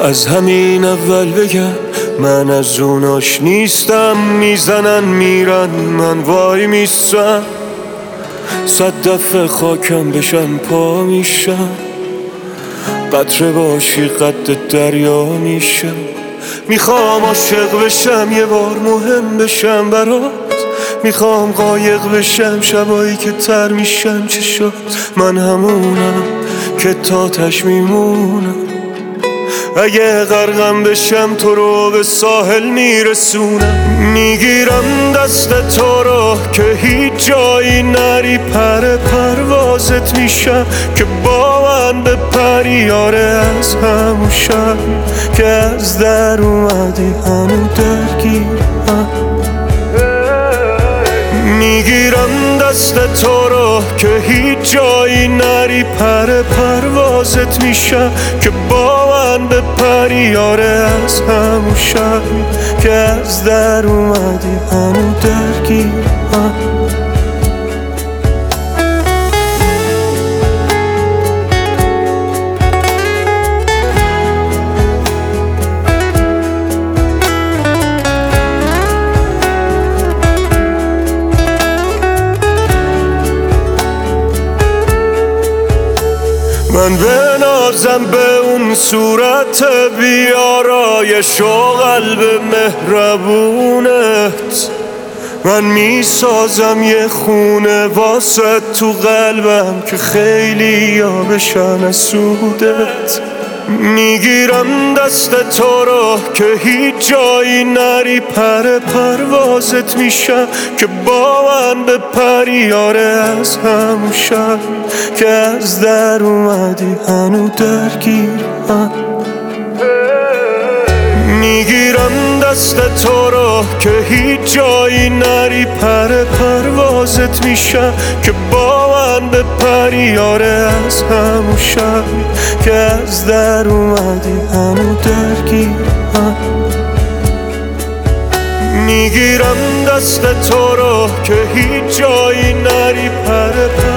از همین اول بگم من از اوناش نیستم. میزنن میرن من وای میستم، 100 دفعه خاکم بشن پا میشم. قطره باشی قد دریا میشم. میخوام عاشق بشم یه بار مهم بشم برات. میخوام قایق بشم شبایی که تر میشم چشات. من همونم که تاتش میمونم. اگه غرقم بشم تو رو به ساحل میرسونم. میگیرم دست تو رو که هیچ جایی نری. پروازت میشم که با من بپری. یاره از همون شب که از در اومدی هنو درگیرم. میگیرم دست تو رو که هیچ جایی نری. پروازت میشم که با من بپری. یاره از همون شب که از در اومدی هنو درگیرم. من بنازم به اون صورت بیارایش و قلب مهربونت. من میسازم یه خونه واسه تو قلبم که خیلی ها بشن از سودت. میگیرم دست تو رو که هیچ جایی نری. پروازت میشم که با من بپری. یاره از همون شب که از در اومدی هنو درگیرم. میگیرم دست تو رو که هیچ جایی نری. پروازت میشم که با من بپری. یاره از همون شب که از در اومدی هنو درگیرم. میگیرم دست تو رو که هیچ جایی نری.